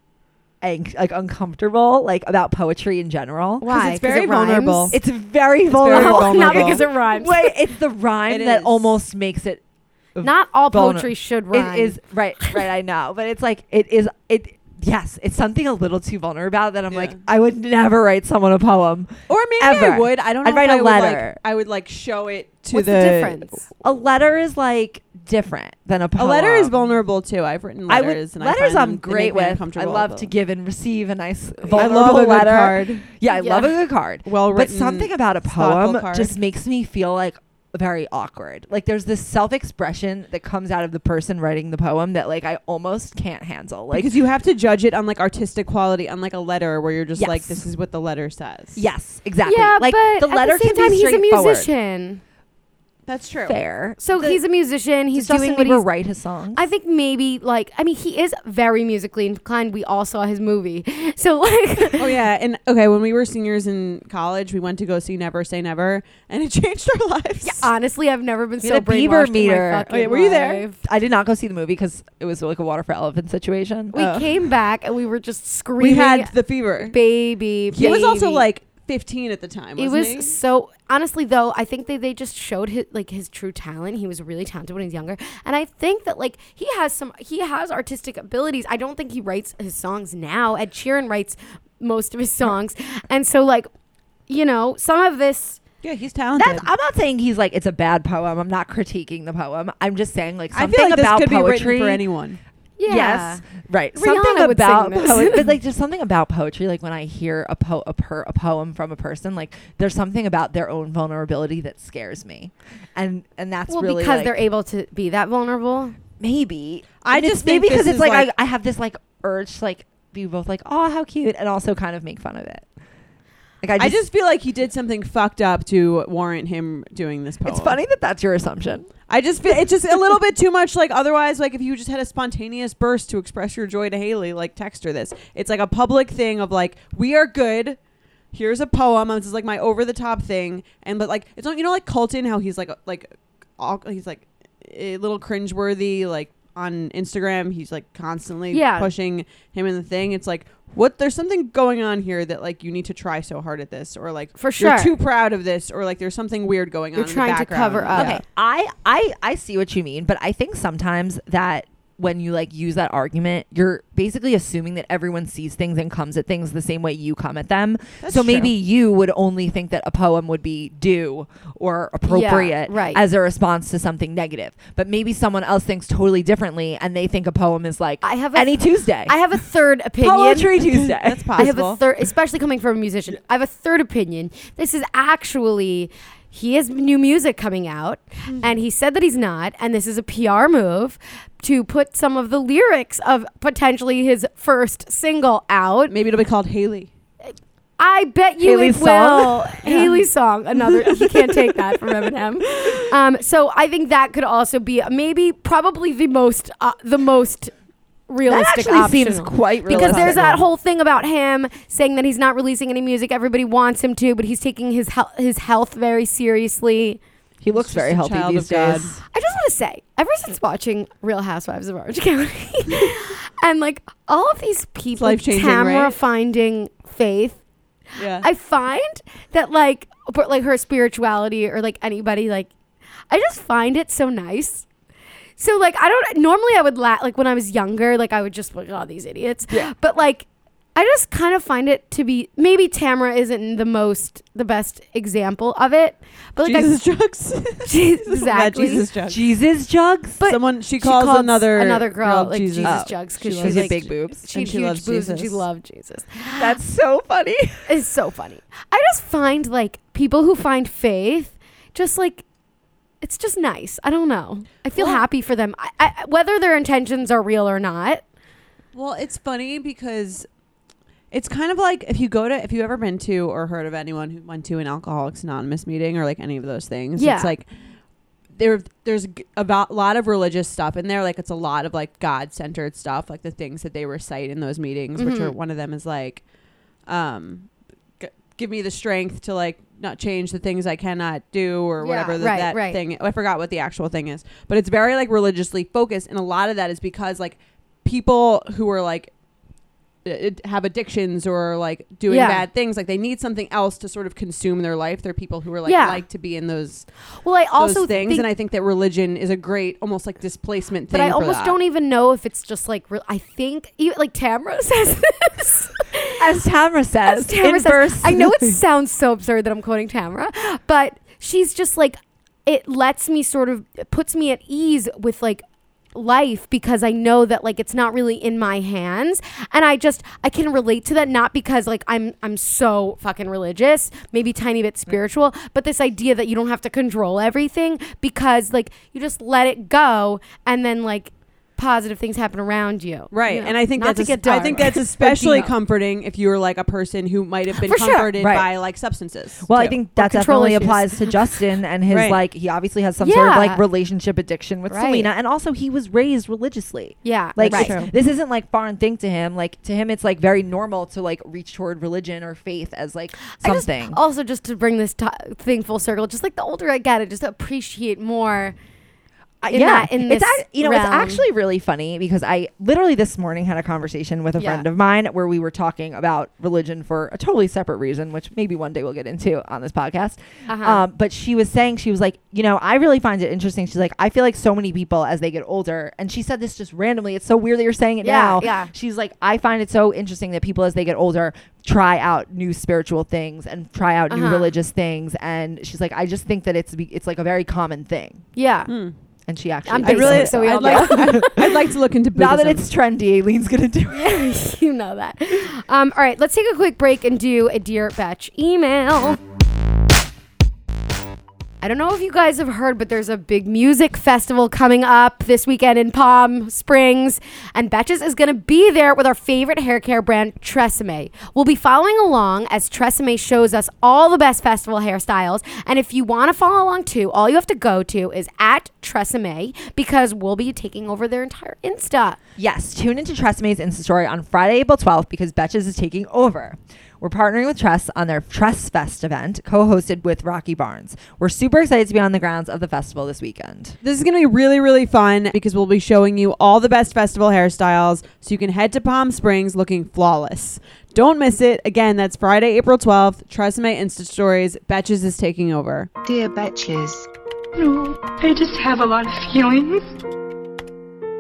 ang- like uncomfortable, like about poetry in general. Why? it's very it rhymes? vulnerable. It's very very vulnerable. vulnerable. Not because it rhymes. Wait, it's the rhyme It that is. almost makes it. Not all vulner- poetry should rhyme. It is right, right. I know, but it's like it is it. Yes, it's something a little too vulnerable about that. I'm Yeah. like, I would never write someone a poem. Or maybe Ever. I would. I don't know. I'd if write I a would, like- letter. I would like show it to What's the, the difference? A letter is like different than a A poem. letter is vulnerable too. I've written I letters. would, and letters I find I'm them, they great make me with. I uncomfortable, love but- to give and receive a nice I vulnerable love a good letter. card. Yeah, I Yeah. love a good card. Well But written. something about a thoughtful poem card. just makes me feel like very awkward. Like there's this self-expression that comes out of the person writing the poem that like I almost can't handle. Like because you have to judge it on like artistic quality, unlike a letter where you're just Yes. like, this is what the letter says. yes, exactly. Yeah, like but the letter at the same can time, be he's a straightforward. musician. That's true. Fair. So The- he's a musician. He's does doing Justin what Bieber he's. write his songs. I think maybe like I mean he is very musically inclined. We all saw his movie, so like Oh yeah, and okay, when we were seniors in college, we went to go see Never Say Never, and it changed our lives. yeah, honestly, I've never been We so had a Bieber brainwashed in meter. my fucking Oh, yeah, were you there? life. I did not go see the movie because it was like a water for elephant situation. We Oh. came back and we were just we screaming. had the fever. baby. He was also baby. like fifteen at the time. It Wasn't was he? so honestly though. I think they, they just showed his like his true talent. He was really talented when he was younger, and I think that like he has some he has artistic abilities. I don't think he writes his songs now. Ed Sheeran writes most of his songs, and so like you know some of this. Yeah, he's talented. That's, I'm not saying he's like it's a bad poem. I'm not critiquing the poem. I'm just saying like I something feel like this about could poetry. be written for anyone. Yeah. Yes, right. Rihanna something would sing about this. poetry, but like just something about poetry. Like when I hear a po a, per, a poem from a person, like there's something about their own vulnerability that scares me, and and that's Well, really because like, they're able to be that vulnerable. maybe. I And just it's maybe think because this it's is like, like- I, I have this like urge to like be both like oh how cute and also kind of make fun of it. Like I just, I just feel like he did something fucked up to warrant him doing this poem. it's funny that that's your assumption. I just feel it's just a little bit too much. Like otherwise, like if you just had a spontaneous burst to express your joy to Haley, like text her this. It's like a public thing of like, we are good. Here's a poem. This is like my over the top thing. And but like it's not, you know, like Colton, how he's like like all, he's like a little cringeworthy. Like on Instagram, he's like constantly Yeah. pushing him in the thing. It's like what there's something going on here that like you need to try so hard at this, or like For sure. you're too proud of this, or like there's something weird going You're on. in the trying to background. cover up. Yeah. Okay, I, I I see what you mean, but I think sometimes that when you like use that argument, you're basically assuming that everyone sees things and comes at things the same way you come at them. That's so maybe true. you would only think that a poem would be due or appropriate right. as a response to something negative. But maybe someone else thinks totally differently and they think a poem is like I have a any Tuesday. I have a third opinion. Poetry Tuesday. That's I have possible. a third, especially coming from a musician. I have a third opinion. This is actually, he has new music coming out, Mm-hmm. and he said that he's not, and this is a P R move to put some of the lyrics of potentially his first single out. Maybe it'll be called Haley. I bet you Haley's it will. song? Haley's song. Another. You can't take that from Eminem. Um, so I think that could also be maybe probably the most uh, the most that realistic actually option. seems quite realistic. Because there's that whole thing about him saying that he's not releasing any music. Everybody wants him to, but he's taking his hel- his health very seriously. He looks He's very just a healthy child these of God. days. I just want to say, ever since watching Real Housewives of Orange County, and like all of these people, life-changing, Tamara right? finding faith, Yeah. I find that like, but like her spirituality or like anybody, like, I just find it so nice. So like, I don't, normally I would laugh, like when I was younger, like I would just like, oh, these idiots. Yeah. But like, I just kind of find it to be, maybe Tamara isn't the most, the best example of it. But like, Jesus drugs. I, exactly. Jesus drugs. Jesus jugs. But Someone she she calls called another another girl, like Jesus, Oh, jugs she because loves she's it. like Big boobs. She had And she huge loves boobs and she Jesus. loved Jesus. That's so funny. It's so funny. I just find like people who find faith, just like it's just nice. I don't know. I feel Well- happy for them, I, I, whether their intentions are real or not. Well, it's funny because it's kind of like if you go to, if you've ever been to or heard of anyone who went to an Alcoholics Anonymous meeting or like any of those things. Yeah. It's like there, there's g- about a lot of religious stuff in there. Like it's a lot of like God centered stuff, like the things that they recite in those meetings, which are Mhm. one of them is like, um, g- give me the strength to like not change the things I cannot do or Yeah, whatever the, right, that right. thing. I forgot what the actual thing is, but it's very like religiously focused. And a lot of that is because like people who are like, it have addictions or like doing Yeah. bad things, like they need something else to sort of consume their life. They're people who are like Yeah. like to be in those Well, I also those things, think, and I think that religion is a great almost like displacement thing. but I for almost that. don't even know if it's just like re- I think even like Tamara says this. As Tamara says, As Tamara in says, verse. I know it sounds so absurd that I'm quoting Tamara, but she's just like, it lets me sort of, it puts me at ease with like life because I know that like it's not really in my hands, and I just I can relate to that, not because like I'm I'm so fucking religious, maybe tiny bit spiritual, but this idea that you don't have to control everything because like you just let it go and then like positive things happen around you. Right, You know? and I think Not that's to es- get dark. I think that's especially But, you know. comforting if you're like a person who might have been For sure. comforted Right. by like substances. Well, I too. think that control definitely issues. applies to Justin and his Right. like. He obviously has some sort of Yeah. like relationship addiction with Right. Selena, and also he was raised religiously. Yeah, Like right. it's- this isn't like foreign thing to him. Like to him, it's like very normal to like reach toward religion or faith as like I just- something. also, just to bring this to- thing full circle, just like the older I get, I just appreciate more. Uh, in yeah, that- in it's this ac- you know it's realm. actually really funny because I literally this morning had a conversation with a Yeah. friend of mine where we were talking about religion for a totally separate reason, which maybe one day we'll get into on this podcast. Uh-huh. Um, but she was saying, she was like, you know, I really find it interesting. She's like, I feel like so many people as they get older, and she said this just randomly. It's so weird that you're saying it Yeah, now. yeah. She's like, I find it so interesting that people as they get older try out new spiritual things and try out new Uh-huh. religious things. And she's like, I just think that it's it's like a very common thing. yeah. Hmm. And she actually, I'm I really, basic, so we I'd, all like, know. I'd like to look into Buddhism. now that it's trendy, Aileen's gonna do it. You know that. Um, all right, let's take a quick break and do a Dear Betch email. I don't know if you guys have heard, but there's a big music festival coming up this weekend in Palm Springs, and Betches is going to be there with our favorite hair care brand, Tresemme. We'll be following along as Tresemme shows us all the best festival hairstyles, and if you want to follow along too, all you have to go to is at Tresemme because we'll be taking over their entire Insta. Yes, tune into Tresseme's Insta story on Friday, April twelfth because Betches is taking over. We're partnering with Tress on their Tress Fest event, co-hosted with Rocky Barnes. We're super excited to be on the grounds of the festival this weekend. This is going to be really, really fun because we'll be showing you all the best festival hairstyles so you can head to Palm Springs looking flawless. Don't miss it. Again, that's Friday, April twelfth. Tresemme Insta Stories. Betches is taking over. Dear Betches. No, I just have a lot of feelings.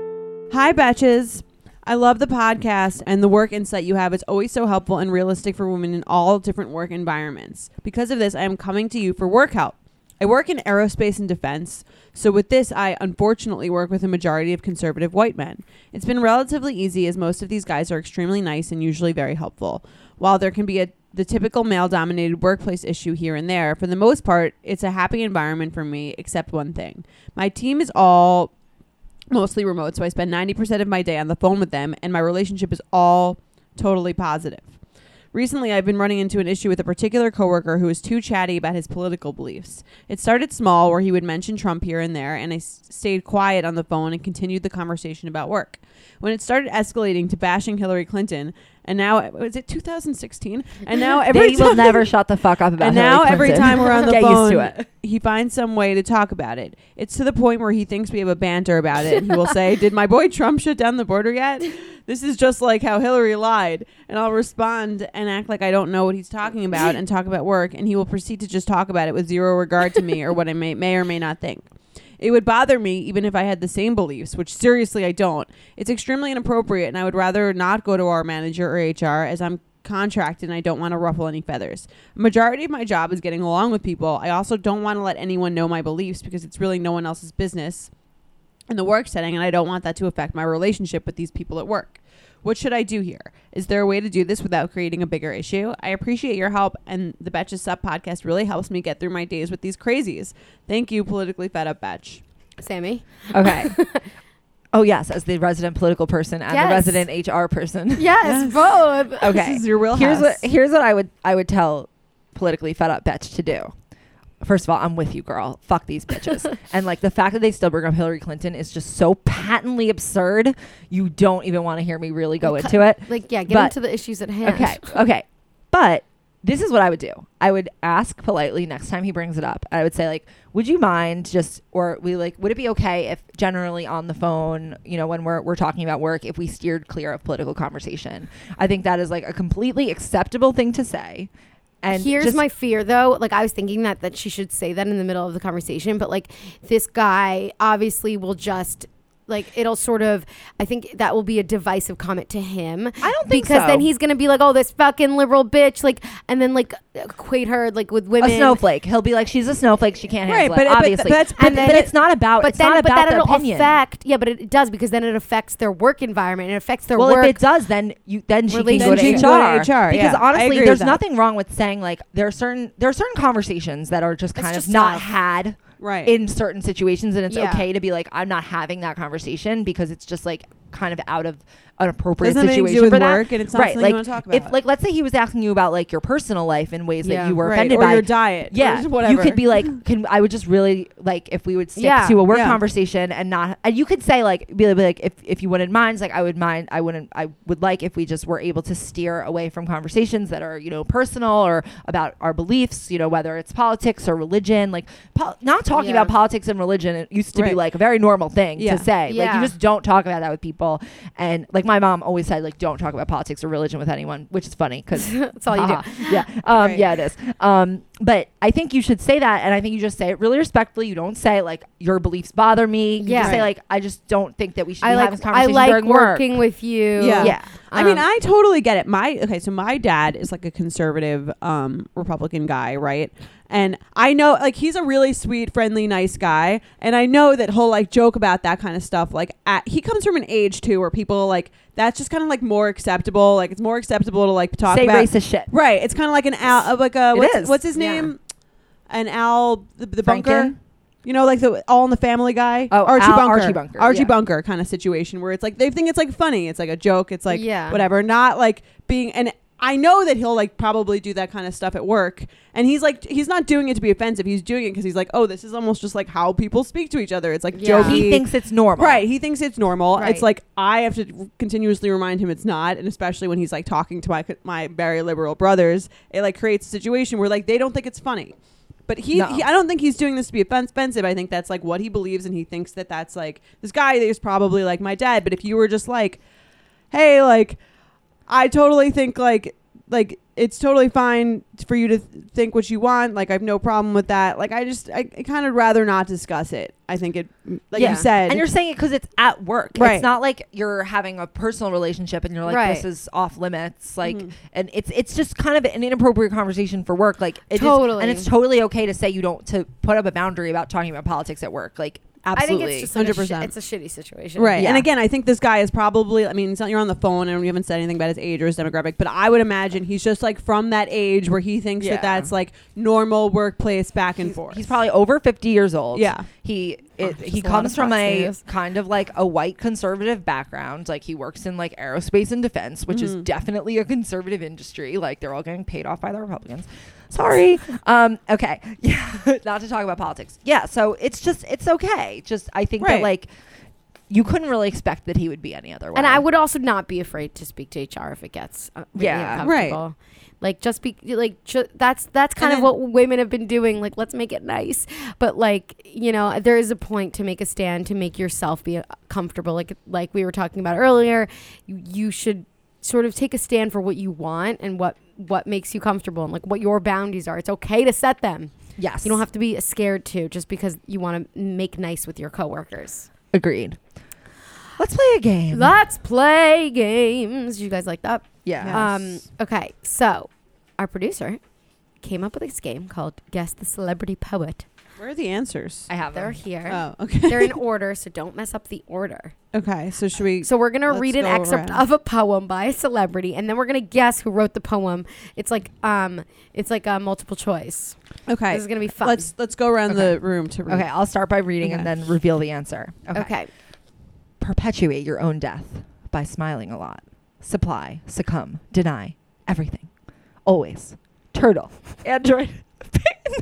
Hi, Betches. I love the podcast, and the work insight you have is always so helpful and realistic for women in all different work environments. Because of this, I am coming to you for work help. I work in aerospace and defense, so with this, I unfortunately work with a majority of conservative white men. It's been relatively easy as most of these guys are extremely nice and usually very helpful. While there can be a the typical male-dominated workplace issue here and there, for the most part, it's a happy environment for me, except one thing. My team is all mostly remote, so I spend ninety percent of my day on the phone with them, and my relationship is all totally positive. Recently, I've been running into an issue with a particular coworker who is too chatty about his political beliefs. It started small, where he would mention Trump here and there, and I s- stayed quiet on the phone and continued the conversation about work. When it started escalating to bashing Hillary Clinton, and now, was it two thousand sixteen? And now every They time, will never shut the fuck up about and Hillary now every Clinton. time we're on the Get phone, used to it. he finds some way to talk about it. It's to the point where he thinks we have a banter about it. And he will say, "Did my boy Trump shut down the border yet? This is just like how Hillary lied." And I'll respond and act like I don't know what he's talking about and talk about work. And he will proceed to just talk about it with zero regard to me or what I may, may or may not think. It would bother me even if I had the same beliefs, which seriously I don't. It's extremely inappropriate, and I would rather not go to our manager or H R, as I'm contracted and I don't want to ruffle any feathers. A majority of my job is getting along with people. I also don't want to let anyone know my beliefs because it's really no one else's business in the work setting, and I don't want that to affect my relationship with these people at work. What should I do here? Is there a way to do this without creating a bigger issue? I appreciate your help, and the Betches Sup podcast really helps me get through my days with these crazies. Thank you, politically fed up Betch. Sammy. Okay. Oh, yes, as the resident political person and Yes. the resident H R person. Yes, Yes. both. Okay. This is your wheelhouse. Here's what here's what I would I would tell politically fed up Betch to do. First of all, I'm with you, girl. Fuck these bitches. And like the fact that they still bring up Hillary Clinton is just so patently absurd. You don't even want to hear me really go Like, into it. Like, yeah, get But- into the issues at hand. Okay. Okay. But this is what I would do. I would ask politely next time he brings it up. I would say, like, would you mind just, or we like, would it be okay if generally on the phone, you know, when we're, we're talking about work, if we steered clear of political conversation? I think that is like a completely acceptable thing to say. And here's just, my fear, though. Like, I was thinking that that she should say that in the middle of the conversation, but like this guy obviously will just like it'll sort of. I think that will be a divisive comment to him. I don't think because so. then he's gonna be like, "Oh, this fucking liberal bitch," like, and then like equate her like with women. a snowflake. He'll be like, she's a snowflake. She can't Right, handle but- it. but- Obviously, but that's- but, and then but it- it's not about. But it's then, not but about then the it'll opinion. affect. Yeah, but it, it does because then it affects their work environment. It affects their well, work. if it does, then you then she can Relation- go to Then she H can go to R. H R, Because yeah. I honestly, agree there's with that. nothing wrong with saying like there are certain there are certain conversations that are just It's kind just of not tough. had Right. in certain situations, and it's Yeah. okay to be like, I'm not having that conversation because it's just like kind of out of an appropriate Doesn't have anything to situation do with for that. work, and it's not right? something Like you want to talk about. if like let's say he was asking you about like your personal life in ways Yeah. that you were right. offended or by. your diet. Yeah, or whatever. you could be like, "Can I would just really like if we would stick Yeah. to a work Yeah. conversation and not." And you could say like, be, be like, if if you wouldn't mind, like I would mind, I wouldn't, I would like if we just were able to steer away from conversations that are you know personal or about our beliefs, you know, whether it's politics or religion. Like, po- not talking Yeah. about politics and religion, it used to be Right. like a very normal thing Yeah. to say. Like Yeah. you just don't talk about that with people. And like my mom always said, like don't talk about politics or religion with anyone, which is funny because That's all you do. yeah. Um, Right. Yeah, it is. Um, but I think you should say that. And I think you just say it really respectfully. You don't say like your beliefs bother me. You Yeah. just say Right. like, I just don't think that we should I be like having this I conversation like during work. working with you. Yeah. Yeah. I mean, Um, I totally get it. My okay, so my dad is like a conservative um, Republican guy, right? And I know, like, he's a really sweet, friendly, nice guy, and I know that he'll like joke about that kind of stuff. Like, at, he comes from an age too where people like that's just kind of like more acceptable. Like, it's more acceptable to like talk Say about racist shit. right. It's kind of like an Al, uh, like a It what's, is. what's his Yeah. name? An Al, the, the bunker. Franken? You know, like the All in the Family guy. Oh, Archie Al- Bunker. Archie Bunker, Archie yeah. Bunker kind of situation where it's like they think it's like funny. It's like a joke. It's like Yeah. whatever. Not like being and I know that he'll like probably do that kind of stuff at work. And he's like he's not doing it to be offensive. He's doing it because he's like, oh, this is almost just like how people speak to each other. It's like Yeah. jokey. He thinks it's normal. Right. He thinks it's normal. Right. It's like I have to continuously remind him it's not. And especially when he's like talking to my my very liberal brothers, it like creates a situation where like they don't think it's funny. But he, No. he, I don't think he's doing this to be offensive. I think that's like what he believes, and he thinks that that's like this guy is probably like my dad. But if you were just like, hey, like, I totally think like like it's totally fine for you to th- think what you want. Like I have no problem with that. Like I just I, I kind of rather not discuss it. I think it like Yeah. you said. And you're saying it because it's at work. Right. It's not like you're having a personal relationship and you're like, Right. this is off limits. Like, Mhm. and it's it's just kind of an inappropriate conversation for work. Like, it is- Totally. and it's totally okay to say you don't to put up a boundary about talking about politics at work. Like, absolutely. I think it's just like a one hundred percent. shi- it's a shitty situation. Right. Yeah. And again, I think this guy is probably, I mean, it's not, you're on the phone and you haven't said anything about his age or his demographic, but I would imagine he's just like from that age where he thinks Yeah. that that's like normal workplace back and He's, forth. he's probably over fifty years old. Yeah. He Oh, it, just he a lot comes of from fuck a serious. kind of like a white conservative background. Like he works in like aerospace and defense, which is Mhm. definitely a conservative industry. Like they're all getting paid off by the Republicans. Sorry. um, okay. Yeah. Not to talk about politics. Yeah. So it's just it's okay. Just I think that Right. like you couldn't really expect that he would be any other way. And I would also not be afraid to speak to H R if it gets uh, really Yeah. uncomfortable. Like just be like ju- that's that's kind And of what women have been doing. Like let's make it nice, but like you know there is a point to make a stand to make yourself be uh, comfortable. Like like we were talking about earlier, you, you should sort of take a stand for what you want and what what makes you comfortable and like what your boundaries are. It's okay to set them. Yes. You don't have to be scared to just because you want to make nice with your coworkers. Agreed. Let's play a game. Let's play games. You guys like that? yeah. Um, okay, so our producer came up with this game called Guess the Celebrity Poet. Where are the answers? I have They're them. here. Oh, okay. They're in order, so don't mess up the order. Okay, so should we? So we're gonna Let's read an go excerpt around. of a poem by a celebrity, and then we're gonna guess who wrote the poem. It's like um, it's like a multiple choice. Okay, This is gonna be fun. let's let's go around Okay. the room to read. Okay, I'll start by reading and Okay. then reveal the answer. okay. Perpetuate your own death by smiling a lot. Supply, succumb, deny, everything. Always. Turtle, android, pain,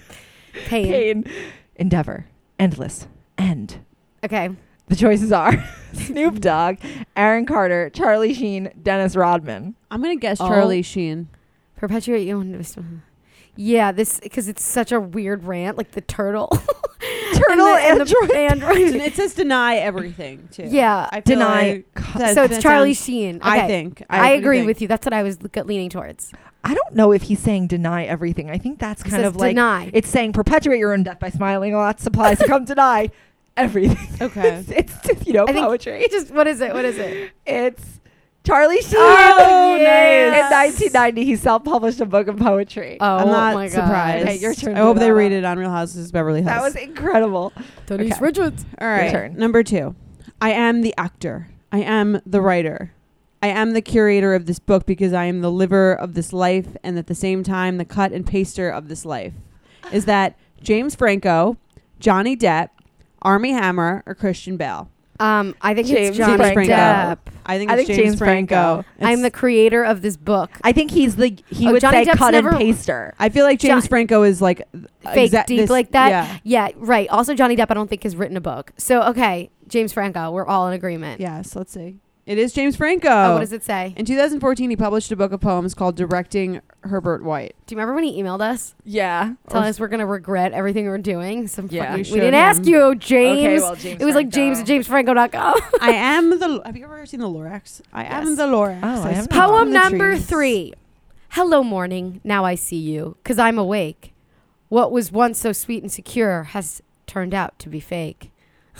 Pain. pain, endeavor, endless, end. Okay. The choices are Snoop Dogg, Aaron Carter, Charlie Sheen, Dennis Rodman. I'm gonna guess Oh. Charlie Sheen. Perpetuate your own. Yeah, this because it's such a weird rant, like the turtle. Turtle, and the, and the android. android. It says deny everything too. Yeah. I feel Deny. like Co- that- So it's that Charlie sounds- Sheen. Okay. I think. I, what do you agree think? with you. That's what I was look- leaning towards. I don't know if he's saying deny everything. I think that's It kind says of like deny. it's saying perpetuate your own death by smiling a lot. Supply, succumb, deny everything. Okay. it's, it's just, you know I think poetry. It just what is it? What is it? It's Charlie Sheen. Oh, yes. In nineteen ninety, he self-published a book of poetry. Oh I'm not my god. surprised. Okay, your turn I to hope do they that read one. it on Real Houses of Beverly Hills. That was incredible. Denise Okay. Richards. All right. turn. Number two. I am the actor. I am the writer. I am the curator of this book because I am the liver of this life and at the same time the cut and paster of this life. Is that James Franco, Johnny Depp, Armie Hammer, or Christian Bale? Um, I think James it's Johnny Franco. Depp. I think I it's think James, James Franco. Franco. I'm the It's- creator of this book. I think he's the he Oh, would Johnny say Depp's cut never- and paster. I feel like James John- Franco is like Fake exa- deep this- like that. Yeah. Yeah, right. Also, Johnny Depp, I don't think has written a book. So okay, James Franco. We're all in agreement. Yes. Let's see. It is James Franco. Oh, what does it say? In two thousand fourteen, he published a book of poems called Directing Herbert White. Do you remember when he emailed us Yeah. telling us we're gonna regret everything we're doing? Some Yeah. fucking- We we, showed didn't him. ask you, James. Okay, well, James it was like Franco. James at james franco dot com. I am the. Have you ever seen the Lorax? I am Yes. the Lorax. Oh, I haven't. speak Poem from the number trees. three. Hello, morning. Now I see you, 'cause I'm awake. What was once so sweet and secure has turned out to be fake.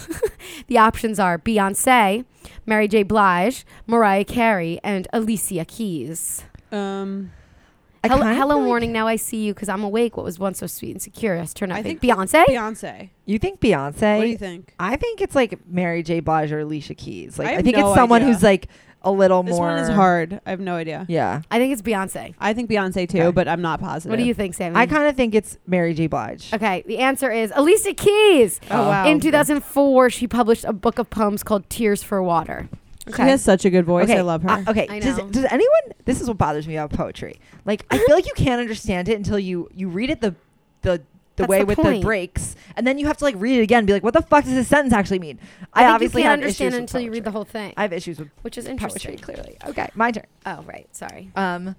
The options are Beyonce, Mary J. Blige, Mariah Carey, and Alicia Keys. Um, I Hello, kinda hello feel like- morning. Now I see you, 'cause I'm awake. What was once so sweet and secure has turned out I to fake. think Beyonce. Beyonce. You think Beyonce? What do you think? I think it's like Mary J. Blige or Alicia Keys. Like I I, have think no it's someone idea. who's like a little This more. one is hard. I have no idea. Yeah. I think it's Beyonce. I think Beyonce too, Okay. but I'm not positive. What do you think, Sammy? I kind of think it's Mary J. Blige. Okay, the answer is Alicia Keys. Oh, wow. In two thousand four, she published a book of poems called Tears for Water. She has such a good voice. Okay, I love her. uh, okay. I Does, know. does anyone? This is what bothers me about poetry. Like I feel like you can't understand it until you you read it the the the That's way the with point. the breaks, and then you have to like read it again and be like, what the fuck does this sentence actually mean? I, I, think obviously you can't have understand issues it with until you read the poetry. whole thing, I have issues with which is poetry. interesting. Clearly, okay, my turn. Oh, right. Sorry. Um,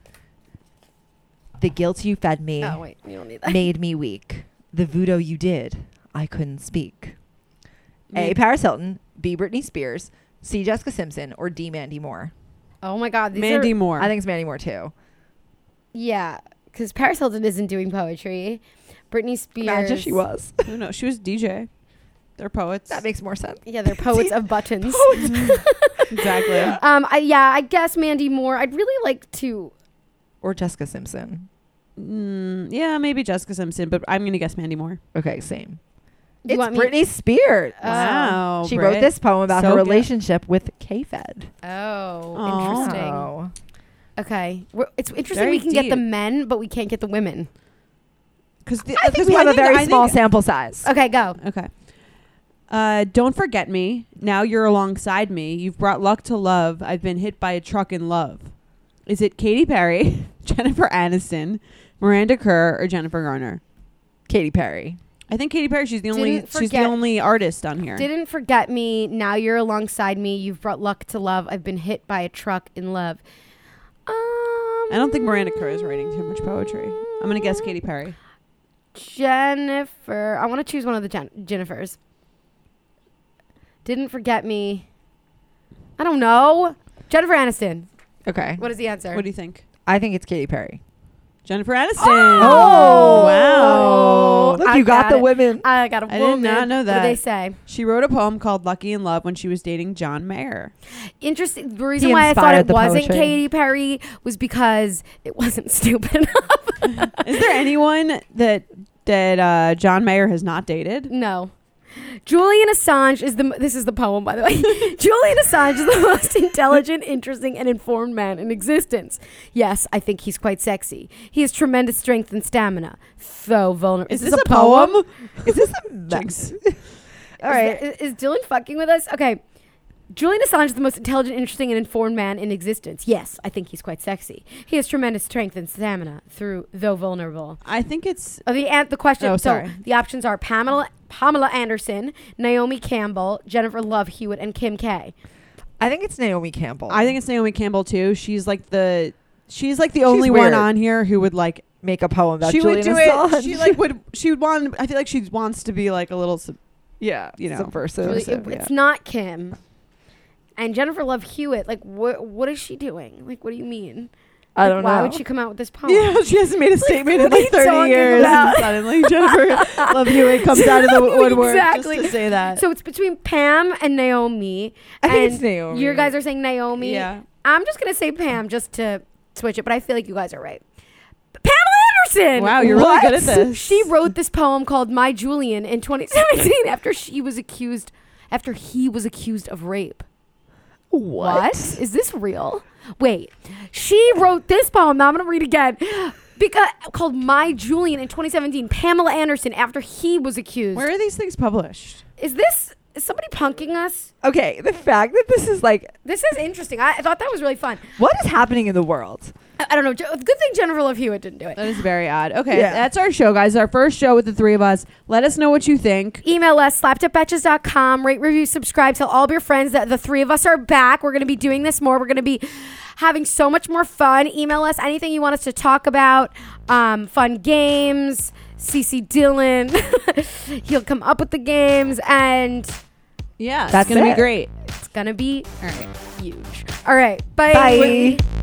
the guilt you fed me Oh, wait. You don't need that. made me weak. The voodoo you did, I couldn't speak. A. Maybe- Paris Hilton, B. Britney Spears, C. Jessica Simpson, or D. Mandy Moore. Oh, my God. These Mandy are, Moore. I think it's Mandy Moore too. Yeah, because Paris Hilton isn't doing poetry. Britney Spears. Imagine she was. Who knows? She was D J. They're poets. That makes more sense. Yeah, they're poets of buttons. Exactly. Um, I, yeah, I guess Mandy Moore. I'd really like to. Or Jessica Simpson. Mm, yeah, maybe Jessica Simpson, but I'm gonna guess Mandy Moore. Okay, same. You It's want me- Britney Spears. Oh. Wow, She Brit. wrote this poem about So her good. relationship with K-Fed. Oh, Aw. interesting. Oh. Okay, We're, it's interesting Very we can get the deep. men, but we can't get the women. Because I think we have a very small sample size. Okay, go. Okay. Uh, don't forget me. Now you're alongside me. You've brought luck to love. I've been hit by a truck in love. Is it Katy Perry, Jennifer Aniston, Miranda Kerr, or Jennifer Garner? Katy Perry. I think Katy Perry. She's the only. Didn't She's the forget- only artist on here. Didn't forget me. Now you're alongside me. You've brought luck to love. I've been hit by a truck in love. Um, I don't think Miranda Kerr is writing too much poetry. I'm gonna guess Katy Perry. Jennifer. I want to choose one of the Jen- Jennifers. Didn't forget me. I don't know. Jennifer Aniston. Okay. What is the answer? What do you think? I think it's Katy Perry. Jennifer Aniston. Oh, wow. Look, I you got, got the it. women. I got a I did woman. not know What that. do they say? She wrote a poem called "Lucky in Love" when she was dating John Mayer. Interesting. The reason He why I thought inspired it the wasn't poetry. Katy Perry was because it wasn't stupid enough. Is there anyone that that uh, John Mayer has not dated? No. Julian Assange is the m- this is the poem, by the way. Julian Assange is the most intelligent, interesting, and informed man in existence. Yes, I think he's quite sexy. He has tremendous strength and stamina, though vulnerable. Is, this, a poem? Is this a Jinx. All right. Is, is Dylan fucking with us? Okay. Julian Assange is the most intelligent, interesting, and informed man in existence. Yes, I think he's quite sexy. He has tremendous strength and stamina, through though vulnerable. I think it's Oh, the an- the question. Oh, so sorry. the options are Pamela Pamela Anderson, Naomi Campbell, Jennifer Love Hewitt, and Kim K. I think it's Naomi Campbell. I think it's Naomi Campbell too. She's like the she's like the only one weird. on here who would like make a poem about she Julian would do Assange. it. She like would she would want. I feel like she wants to be like a little. Sub, yeah, you know, subversive. Really, it- Subversive, it's yeah. not Kim. And Jennifer Love Hewitt, like, what what is she doing? Like, what do you mean? I Like, don't why know. would she come out with this poem? yeah, she hasn't made a statement in what are like you thirty talking years, about? and suddenly Jennifer Love Hewitt comes out of the woodwork Exactly. just to say that. So it's between Pam and Naomi. I think and it's Naomi. You guys are saying Naomi. yeah, I'm just gonna say Pam just to switch it, but I feel like you guys are right. Pamela Anderson. wow, you're What? really good at this. She wrote this poem called "My Julian" in twenty seventeen after she was accused, after he was accused of rape. what? Is this real? Wait, she wrote this poem. Now I'm gonna read again. Because called "My Julian" in twenty seventeen. Pamela Anderson after he was accused. Where are these things published? Is this? Is somebody punking us? Okay, the fact that this is like, This is interesting. I, I thought that was really fun. what is happening in the world? I, I don't know. Je- Good thing Jennifer Love Hewitt didn't do it. That is very odd. Okay, Yeah. that's our show, guys. Our first show with the three of us. Let us know what you think. Email us, slapped up betches dot com. Rate, review, subscribe. Tell all of your friends that the three of us are back. We're going to be doing this more. We're going to be having so much more fun. Email us anything you want us to talk about. Um, fun games. C C Dillon. He'll come up with the games. And Yeah, That's it's gonna it. be great. it's going to be All right. huge. All right. Bye. Bye.